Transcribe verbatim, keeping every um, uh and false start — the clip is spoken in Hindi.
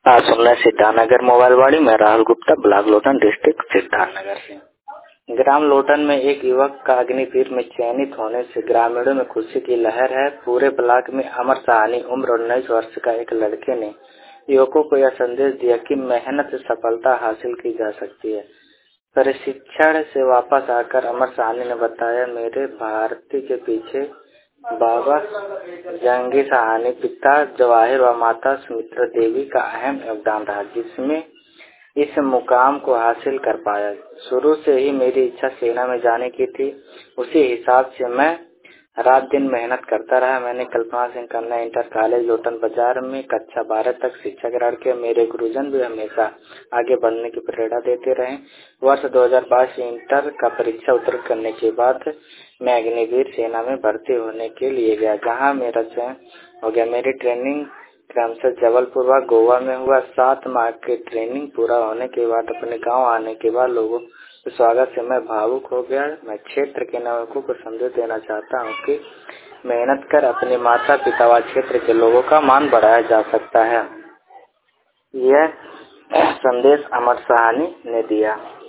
आज सुनना सिद्धार्थनगर मोबाइल वाड़ी में राहुल गुप्ता ब्लॉक लोटन डिस्ट्रिक्ट सिद्धार्थनगर से। ग्राम लोटन में एक युवक का अग्निवीर में चयनित होने से ग्रामीणों में खुशी की लहर है। पूरे ब्लॉक में अमर सहानी उम्र उन्नीस वर्ष का एक लड़के ने युवकों को यह संदेश दिया कि मेहनत से सफलता हासिल की जा सकती है। प्रशिक्षण से वापस आकर अमर सहानी ने बताया, मेरे भारती के पीछे बाबा जहांगीर सहानी, पिता जवाहिर व माता सुमित्रा देवी का अहम योगदान रहा, जिसमें इस मुकाम को हासिल कर पाया। शुरू से ही मेरी इच्छा सेना में जाने की थी। उसी हिसाब से मैं रात दिन मेहनत करता रहा। मैंने कल्पना सिंह कन्या इंटर कॉलेज लोटन बाजार में कक्षा बारह तक शिक्षा ग्रहण किया। मेरे गुरुजन भी हमेशा आगे बढ़ने की प्रेरणा देते रहे। वर्ष दो हज़ार बाईस इंटर का परीक्षा उत्तीर्ण करने के बाद मैं अग्निवीर सेना में भर्ती होने के लिए गया, जहां मेरा चयन हो गया। मेरी ट्रेनिंग क्रमशः जबलपुर व गोवा में हुआ। सात माह की ट्रेनिंग पूरा होने के बाद अपने गांव आने के बाद लोगों के स्वागत से मैं भावुक हो गया। मैं क्षेत्र के नागरिकों को संदेश देना चाहता हूं कि मेहनत कर अपने माता पिता व क्षेत्र के लोगों का मान बढ़ाया जा सकता है। यह संदेश अमर सहानी ने दिया।